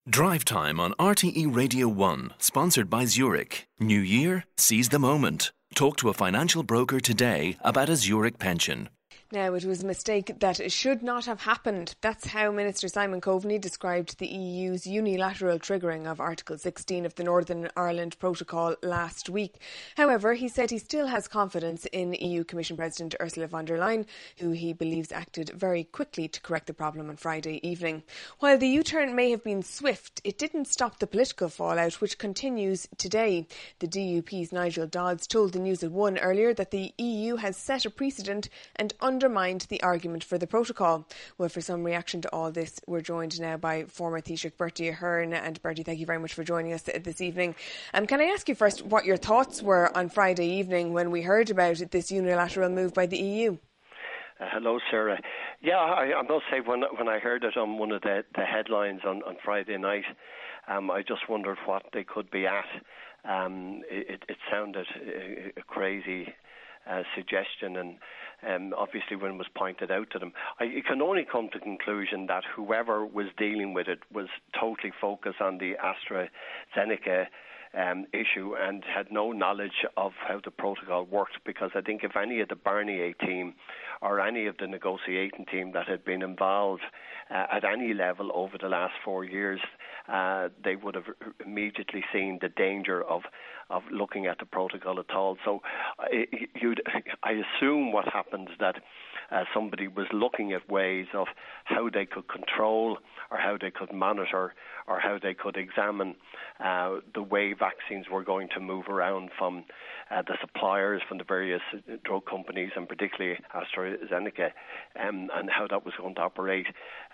Drive Time on RTE Radio 1, sponsored by Zurich. New year, seize the moment. Talk to a financial broker today about a Zurich pension. Now, it was a mistake that should not have happened. That's how Minister Simon Coveney described the EU's unilateral triggering of Article 16 of the Northern Ireland Protocol last week. However, he said he still has confidence in EU Commission President Ursula von der Leyen, who he believes acted very quickly to correct the problem on Friday evening. While the U-turn may have been swift, it didn't stop the political fallout, which continues today. The DUP's Nigel Dodds told the News at 1 earlier that the EU has set a precedent and undermined the argument for the protocol. Well, for some reaction to all this, we're joined now by former Taoiseach Bertie Ahern. And Bertie, thank you very much for joining us this evening. Can I ask you first what your thoughts were on Friday evening when we heard about this unilateral move by the EU? Hello, Sarah. Yeah, I must say when I heard it on one of the headlines on Friday night, I just wondered what they could be at. It sounded a crazy suggestion, and obviously when it was pointed out to them, you can only come to the conclusion that whoever was dealing with it was totally focused on the AstraZeneca issue and had no knowledge of how the protocol worked, because I think if any of the Barnier team or any of the negotiating team that had been involved at any level over the last 4 years, they would have immediately seen the danger of looking at the protocol at all. So I assume what happens that somebody was looking at ways of how they could control or how they could monitor or how they could examine the way vaccines were going to move around from the suppliers, from the various drug companies, and particularly AstraZeneca, and how that was going to operate.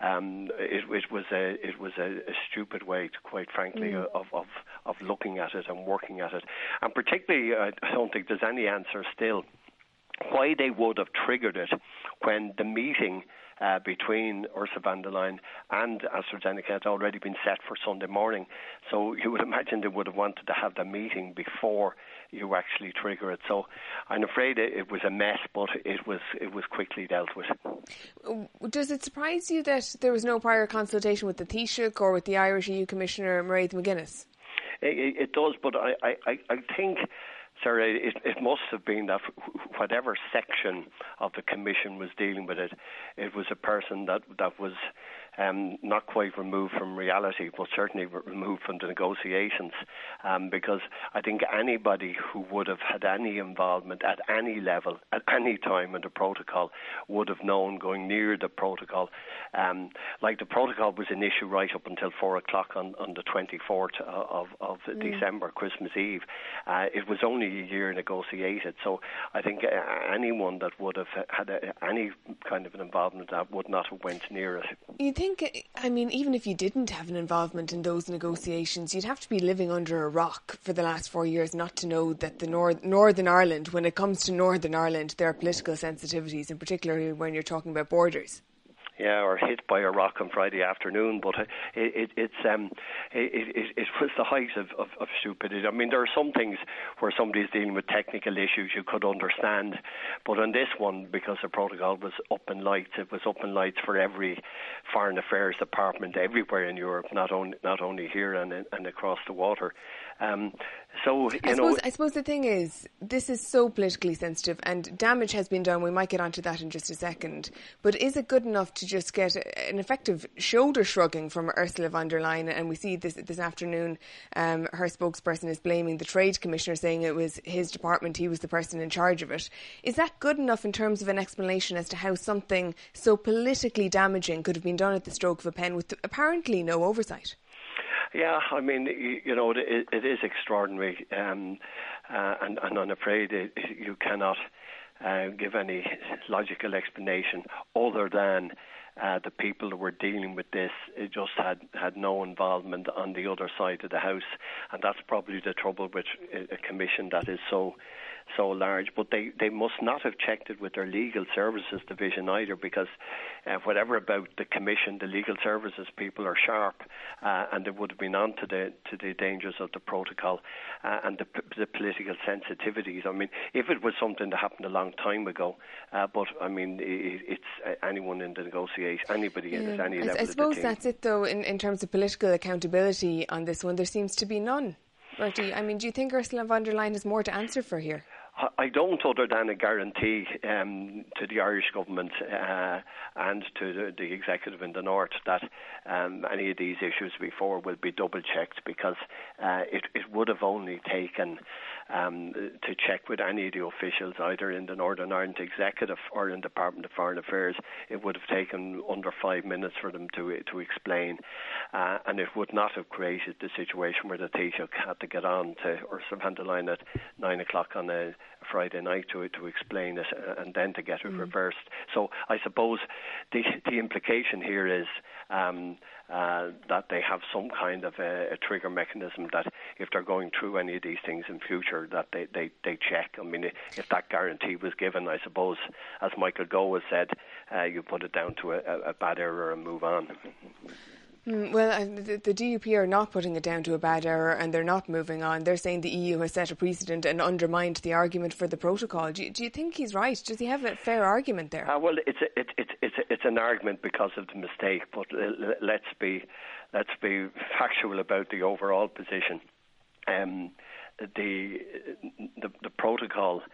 It was a stupid way, quite frankly, of looking at it and working at it. And particularly, I don't think there's any answer still why they would have triggered it when the meeting between Ursula von der Leyen and AstraZeneca had already been set for Sunday morning. So you would imagine they would have wanted to have the meeting before you actually trigger it. So I'm afraid it was a mess, but it was quickly dealt with. Does it surprise you that there was no prior consultation with the Taoiseach or with the Irish EU Commissioner Mairead McGuinness? It does, but I think, Sarah, it must have been that whatever section of the Commission was dealing with it, it was a person that was not quite removed from reality, but certainly removed from the negotiations, because I think anybody who would have had any involvement at any level, at any time in the protocol, would have known going near the protocol. Like the protocol was an issue right up until 4 o'clock on the 24th of December, Christmas Eve. It was only a year negotiated, so I think anyone that would have had any kind of an involvement that would not have went near it. You think, I mean, even if you didn't have an involvement in those negotiations, you'd have to be living under a rock for the last 4 years not to know that the Northern Ireland, when it comes to Northern Ireland, there are political sensitivities, and particularly when you're talking about borders. Yeah, or hit by a rock on Friday afternoon, but it was the height of stupidity. I mean, there are some things where somebody's dealing with technical issues you could understand, but on this one, because the protocol was up in lights, it was up in lights for every foreign affairs department everywhere in Europe, not only here and across the water. So I suppose the thing is, this is so politically sensitive, and damage has been done. We might get onto that in just a second. But is it good enough to just get an effective shoulder shrugging from Ursula von der Leyen? And we see this afternoon, her spokesperson is blaming the Trade Commissioner, saying it was his department, he was the person in charge of it. Is that good enough in terms of an explanation as to how something so politically damaging could have been done at the stroke of a pen with apparently no oversight? Yeah, I mean, it is extraordinary, and I'm afraid you cannot give any logical explanation other than the people that were dealing with this just had no involvement on the other side of the house, and that's probably the trouble with a commission that is so so large. But they must not have checked it with their legal services division either, because whatever about the commission, the legal services people are sharp, and they would have been on to the dangers of the protocol and the political sensitivities. I mean, if it was something that happened a long time ago, but I mean, it's anyone in the negotiation, anybody in any level. I suppose that's it, though, in terms of political accountability on this one. There seems to be none. Bertie, I mean, do you think Ursula von der Leyen has more to answer for here? I don't, other than a guarantee to the Irish government and to the executive in the north that any of these issues before will be double-checked, because it would have only taken to check with any of the officials, either in the Northern Ireland Executive or in the Department of Foreign Affairs. It would have taken under 5 minutes for them to explain, and it would not have created the situation where the Taoiseach had to get on to Ursula von der Leyen at 9 o'clock on a Friday night to explain it and then to get it reversed. So I suppose the implication here is that they have some kind of a trigger mechanism that if they're going through any of these things in future, that they check. I mean, if that guarantee was given, I suppose, as Michael Gove has said, you put it down to a bad error and move on. Well, the DUP are not putting it down to a bad error, and they're not moving on. They're saying the EU has set a precedent and undermined the argument for the protocol. Do you think he's right? Does he have a fair argument there? Well, it's an argument because of the mistake, but let's be factual about the overall position. The protocol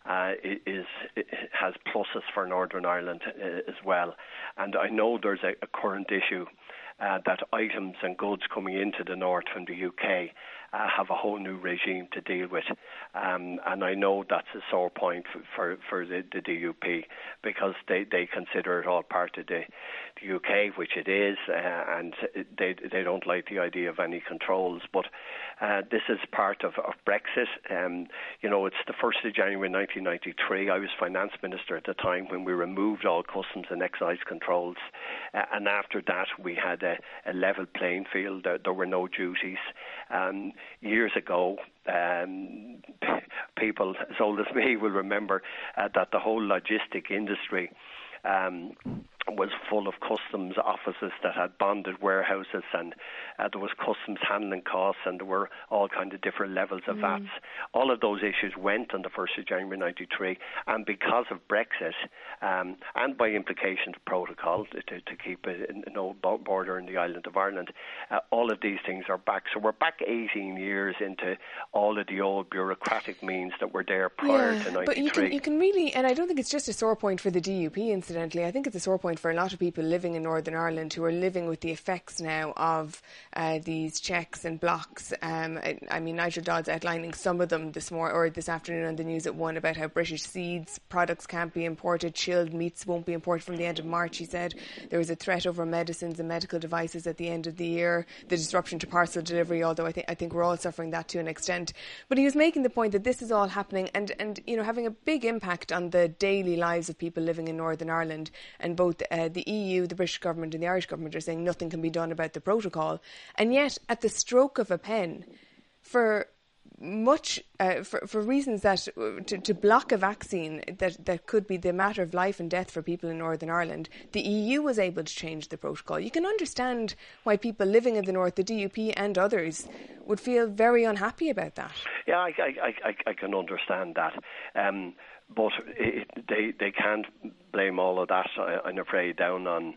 has pluses for Northern Ireland as well, and I know there's a current issue that items and goods coming into the north from the UK have a whole new regime to deal with, and I know that's a sore point for the DUP, because they consider it all part of the UK, which it is, and they don't like the idea of any controls. But this is part of Brexit. It's the 1st of January 1993. I was finance minister at the time when we removed all customs and excise controls, and after that we had a level playing field. There were no duties. Years ago, people as old as me will remember that the whole logistic industry was full of customs offices that had bonded warehouses, and there was customs handling costs, and there were all kinds of different levels of VATs. All of those issues went on the 1st of January 93, and because of Brexit, and by implication the protocol to keep no border in the island of Ireland, all of these things are back. So we're back 18 years into all of the old bureaucratic means that were there prior to 93. But you can really, and I don't think it's just a sore point for the DUP, incidentally. I think it's a sore point for a lot of people living in Northern Ireland who are living with the effects now of these checks and blocks. I mean, Nigel Dodd's outlining some of them this afternoon on the news at 1 about how British seeds products can't be imported, chilled meats won't be imported from the end of March, he said. There was a threat over medicines and medical devices at the end of the year, the disruption to parcel delivery, although I think we're all suffering that to an extent. But he was making the point that this is all happening and having a big impact on the daily lives of people living in Northern Ireland, and both the EU, the British government and the Irish government are saying nothing can be done about the protocol. And yet, at the stroke of a pen, for reasons that to block a vaccine that could be the matter of life and death for people in Northern Ireland, the EU was able to change the protocol. You can understand why people living in the north, the DUP and others, would feel very unhappy about that. Yeah, I can understand that. But they can't blame all of that, I'm afraid, down on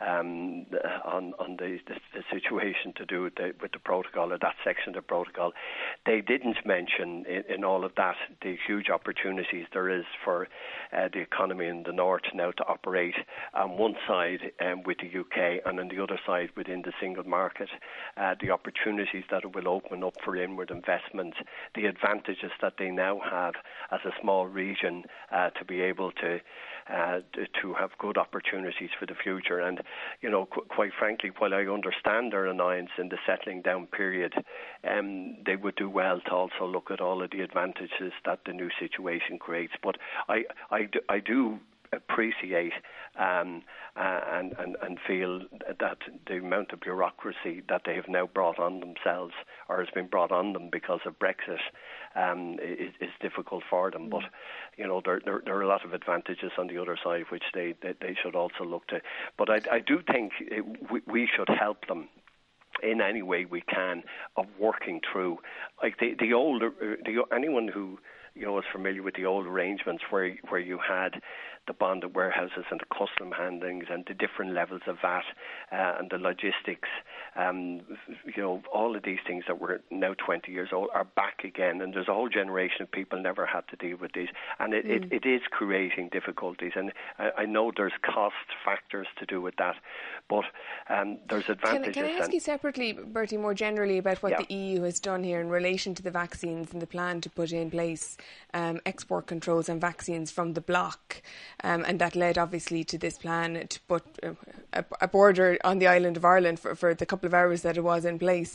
the situation to do with the protocol, or that section of the protocol. They didn't mention in all of that the huge opportunities there is for the economy in the north now to operate on one side with the UK and on the other side within the single market, the opportunities that it will open up for inward investment, the advantages that they now have as a small region to be able to have good opportunities for the future. And, quite frankly, while I understand their annoyance in the settling down period, they would do well to also look at all of the advantages that the new situation creates. But I do appreciate and feel that the amount of bureaucracy that they have now brought on themselves, or has been brought on them because of Brexit, is difficult for them. But there are a lot of advantages on the other side which they should also look to. But I do think we should help them in any way we can of working through, like anyone who is familiar with the old arrangements where you had the bonded warehouses and the custom handlings and the different levels of VAT and the logistics, all of these things that were now 20 years old are back again, and there's a whole generation of people never had to deal with these, and it is creating difficulties, and I know there's cost factors to do with that, but there's advantages. Can I ask you separately, Bertie, more generally about what the EU has done here in relation to the vaccines and the plan to put in place export controls on vaccines from the bloc, and that led obviously to this plan to put a border on the island of Ireland for the couple of hours that it was in place.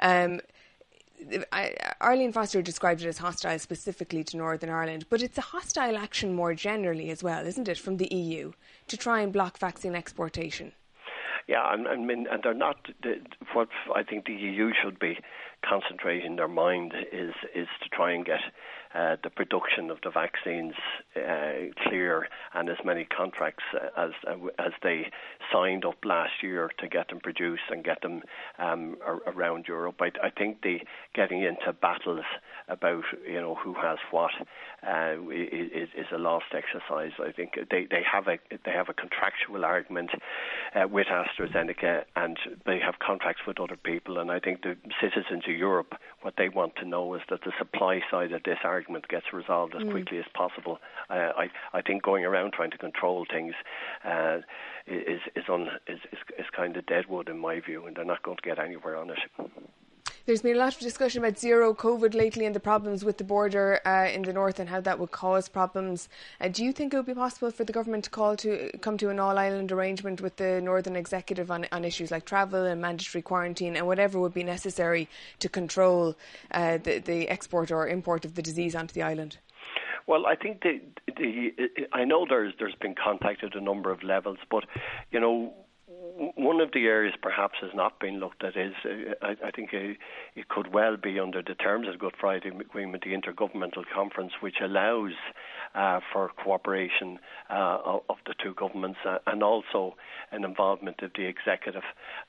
Arlene Foster described it as hostile specifically to Northern Ireland, but it's a hostile action more generally as well, isn't it, from the EU to try and block vaccine exportation? Yeah, and they're not. What I think the EU should be concentrating their mind is to try and get the production of the vaccines clear, and as many contracts as they signed up last year to get them produced and get them around Europe. I think the getting into battles about who has what is a lost exercise. I think they have a contractual argument with AstraZeneca, and they have contracts with other people, and I think the citizens of Europe, what they want to know is that the supply side of this argument gets resolved as quickly as possible. I think going around trying to control things is kind of deadwood in my view, and they're not going to get anywhere on it. There's been a lot of discussion about zero COVID lately and the problems with the border in the north and how that would cause problems. Do you think it would be possible for the government to come to an all-island arrangement with the Northern Executive on issues like travel and mandatory quarantine and whatever would be necessary to control the export or import of the disease onto the island? Well, I think I know there's been contact at a number of levels, but one of the areas perhaps has not been looked at is, I think it could well be under the terms of the Good Friday Agreement, the Intergovernmental Conference, which allows for cooperation of the two governments and also an involvement of the executive,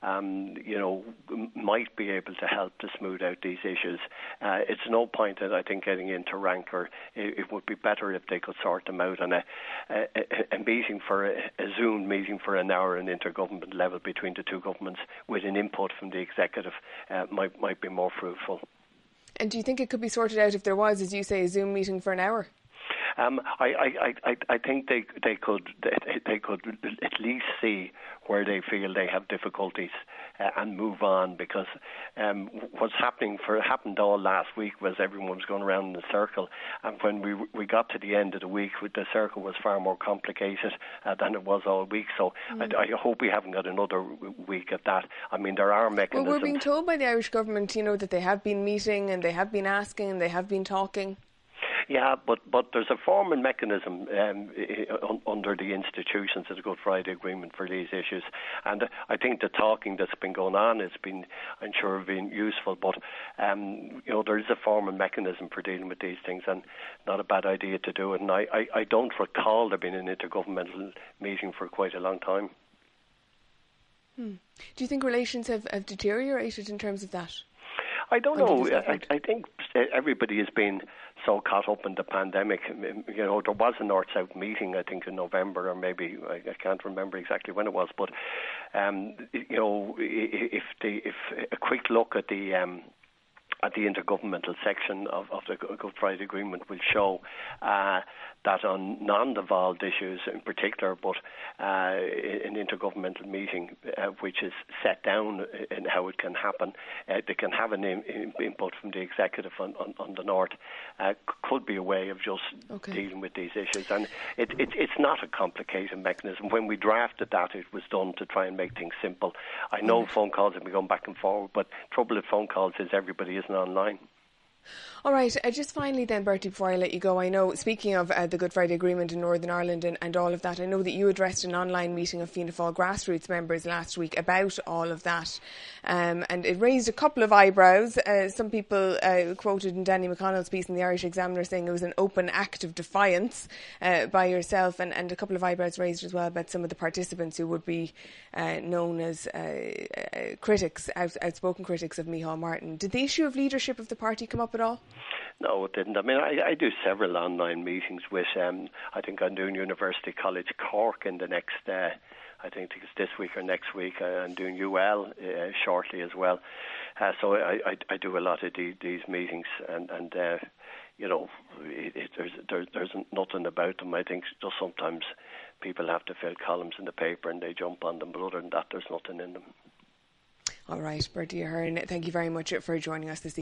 might be able to help to smooth out these issues. It's no point that I think getting into rancor. It would be better if they could sort them out on a meeting a Zoom meeting for an hour, an intergovernmental level between the two governments with an input from the executive might be more fruitful. And do you think it could be sorted out if there was, as you say, a Zoom meeting for an hour? I think they could at least see where they feel they have difficulties and move on, because what's happened all last week was everyone was going around in a circle, and when we got to the end of the week, the circle was far more complicated than it was all week. So I hope we haven't got another week at that. I mean, there are mechanisms. Well, we're being told by the Irish government, that they have been meeting and they have been asking and they have been talking. Yeah, but there's a formal mechanism under the institutions of the Good Friday Agreement for these issues, and I think the talking that's been going on has been, I'm sure, been useful. But there is a formal mechanism for dealing with these things, and not a bad idea to do it. And I don't recall there being an intergovernmental meeting for quite a long time. Do you think relations have deteriorated in terms of that? I don't know. I think everybody has been so caught up in the pandemic. There was a North-South meeting, I think, in November, or maybe I can't remember exactly when it was. But if a quick look at the intergovernmental section of the Good Friday Agreement will show that on non-devolved issues in particular, but an intergovernmental meeting which is set down in how it can happen, they can have an input from the executive on the north, could be a way of just dealing with these issues. And it's not a complicated mechanism. When we drafted that, it was done to try and make things simple. I know phone calls have been going back and forward, but trouble with phone calls is everybody isn't online. All right, just finally then, Bertie, before I let you go, I know, speaking of the Good Friday Agreement in Northern Ireland and all of that, I know that you addressed an online meeting of Fianna Fáil grassroots members last week about all of that, and it raised a couple of eyebrows. Some people quoted in Danny McConnell's piece in the Irish Examiner saying it was an open act of defiance by yourself, and a couple of eyebrows raised as well about some of the participants who would be known as critics, outspoken critics of Micheál Martin. Did the issue of leadership of the party come up at all? No, it didn't. I mean, I do several online meetings with, I think I'm doing University College Cork in the next, I think it's this week or next week. I'm doing UL shortly as well. So I do a lot of these meetings, and you know, there's nothing about them. I think just sometimes people have to fill columns in the paper and they jump on them, but other than that, there's nothing in them. All right, Bertie Ahern, thank you very much for joining us this evening.